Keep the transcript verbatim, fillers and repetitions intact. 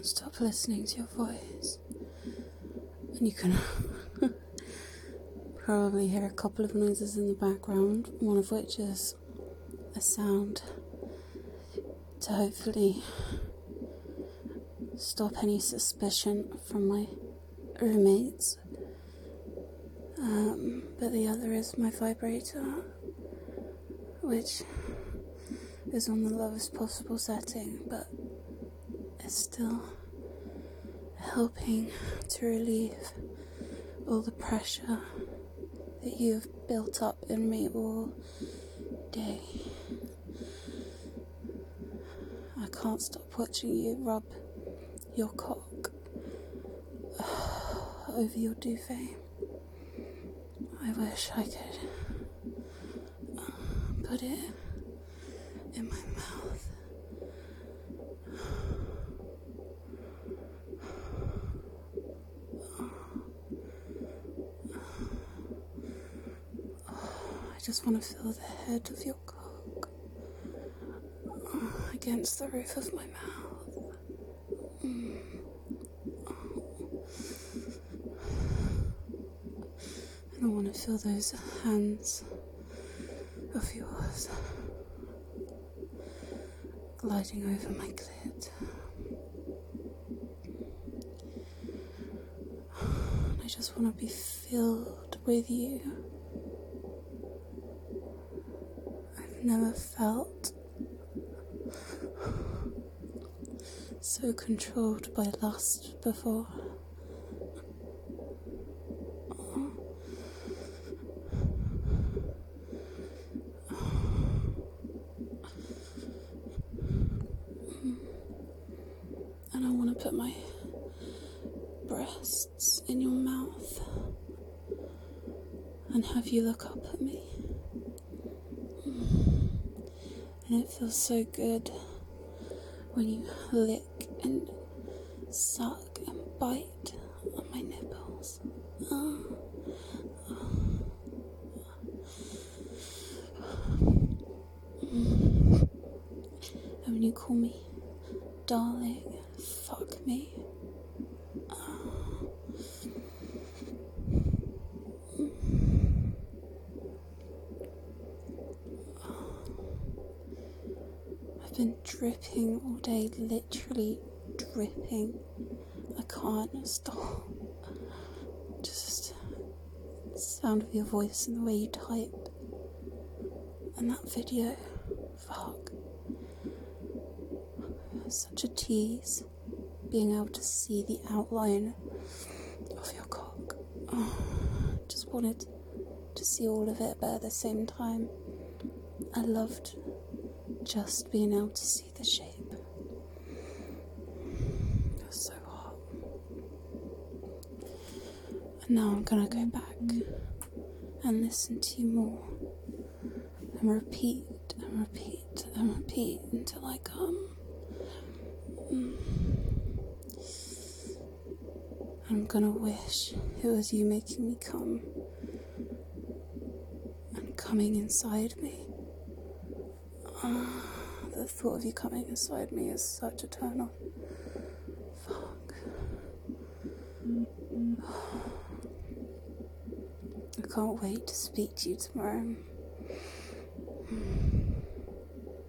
can't stop listening to your voice. And you can probably hear a couple of noises in the background, one of which is a sound to hopefully stop any suspicion from my roommates. Um, but the other is my vibrator, which is on the lowest possible setting, but it's still helping to relieve all the pressure that you've built up in me all day. I can't stop watching you rub your cock over your duvet. I wish I could put it in my mouth. I just want to feel the head of your cock against the roof of my mouth. Mm. And I want to feel those hands of yours gliding over my clit. I just want to be filled with you. I've never felt so controlled by lust before. And I want to put my breasts in your mouth and have you look up at me. And it feels so good when you lick and suck and bite on my nipples. Oh. Oh. Mm. And when you call me darling, fuck me. Oh. Mm. I've been dripping all day, literally dripping. I can't stop. Just the sound of your voice and the way you type. And that video, fuck. Such a tease, being able to see the outline of your cock. Oh, just wanted to see all of it, but at the same time, I loved just being able to see the shape. It was so hot. And now I'm gonna go back and listen to you more, and repeat and repeat and repeat until I come. Mm. I'm gonna wish it was you making me come and coming inside me. Oh, the thought of you coming inside me is such a turn on. Fuck. I can't wait to speak to you tomorrow. Mm.